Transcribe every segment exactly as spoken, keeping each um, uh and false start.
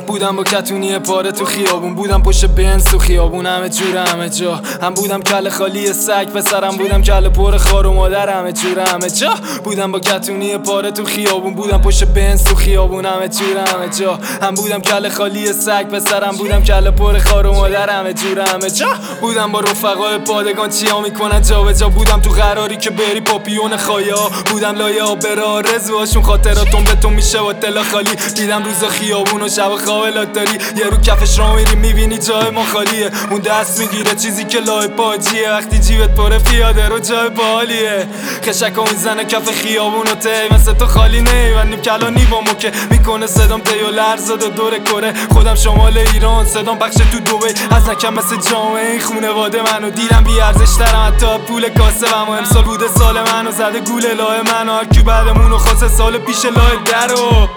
بودم با کتونی پاره تو خیابون، بودم پشت بنز تو خیابون، همه جور همه جا. هم بودم کله خالی سگ پسرم، بودم کله پر خار و مادر، همه جور همه جا. بودم با کتونی پاره تو خیابون، بودم پشت بنز تو خیابون، همه جور همه جا. هم بودم کله خالی سگ پسرم، بودم کله پر خار و مادر، همه جور همه جا. بودم با رفقای پادگان چیا میکنن جا به جا، بودم تو قراری که بری پاپیون خایا، بودم لایه آبر آرزوهاشون خاطراتون به تو میشه با دل خالی. دیدم روزا خیابون و شب خواب لاتاری، یه رو کفش را میری میبینی جای ما خالیه، اون دست میگیره چیزی که لای پاجیه، وقتی جیبت پره پیاده رو جای بالیه. خشکا میزنه کف خیابون و تی مثل تو خالی نیوندیم کلانی با موکه، میکنه صدام تیو لرزاد و دور کره، خودم شمال ایران صدام بخش تو دوبی، از نکم مثل جامعه این خونواده منو دیدم بی ارزش ترم حتی پول کاسه و امسال بوده سال منو زده گول لای منو، هرکی بعدمونو خواسته سال پیش لای درو.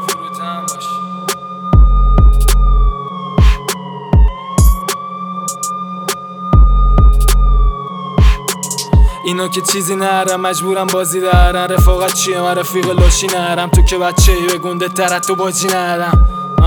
اینا که چیزی نرم مجبورم بازی دارن، رفاقت چیه من رفیق لاشی نرم، تو که بچه ای به گنده ترت تو باجی ندم.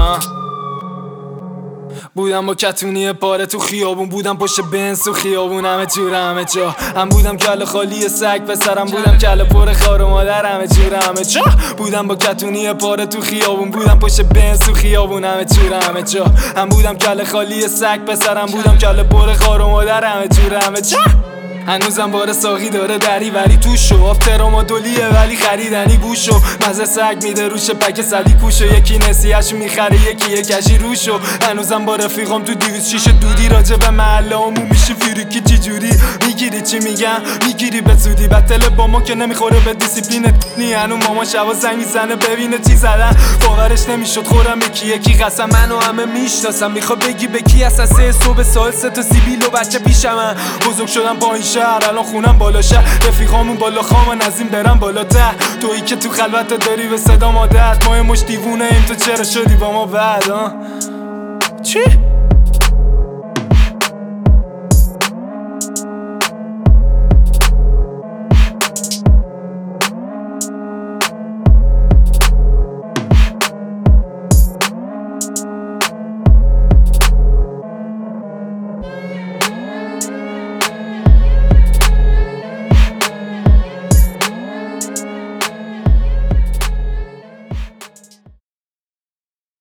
بودم با کتونی پاره تو خیابون، بودم پشت بنز تو خیابون، همه جور همه جا. هم بودم کله خالی سگ پسرم، بودم کله پر خار و مادر، همه جور همه جا. بودم با کتونی پاره تو خیابون، بودم پشت بنز تو خیابون، همه جور همه جا. هم بودم کله خالی سگ پسرم، بودم کله پر خار و مادر، همه جور همه جا. هنوزم بار ساقی داره دری ولی توشو، آب ترامادولیه ولی خریدنی گوشو، مزه سگ میده روش پک صدی کوشو، یکی نسیهش میخره یکی یکشی روشو. هنوزم با رفیقام تو دیویز شیش دودی، راجع به محله همون میشه فیریکی چی جوری میگیری چی میگم میگیری به زودی، بطل با ما که نمیخوره به دیسیپلینت نی، هنو ماما شبا زنگ میزنه ببینه چی زدن، باورش نمیشد خورم یکی یکی قسم، منو همه میشناسم، میخوا بگی به کی هستن، سه صبح سال سه تا سیبیل و بچه پیشمن، بزرگ شدم با این شهر الان خونم بالا شهر، رفیقامون بالا خامن از این برم بالا ته، تویی که تو خلوت داری به صدا مادت، ما یه مش دیوونه ایم تو چرا شدی با ما بعد ها چی؟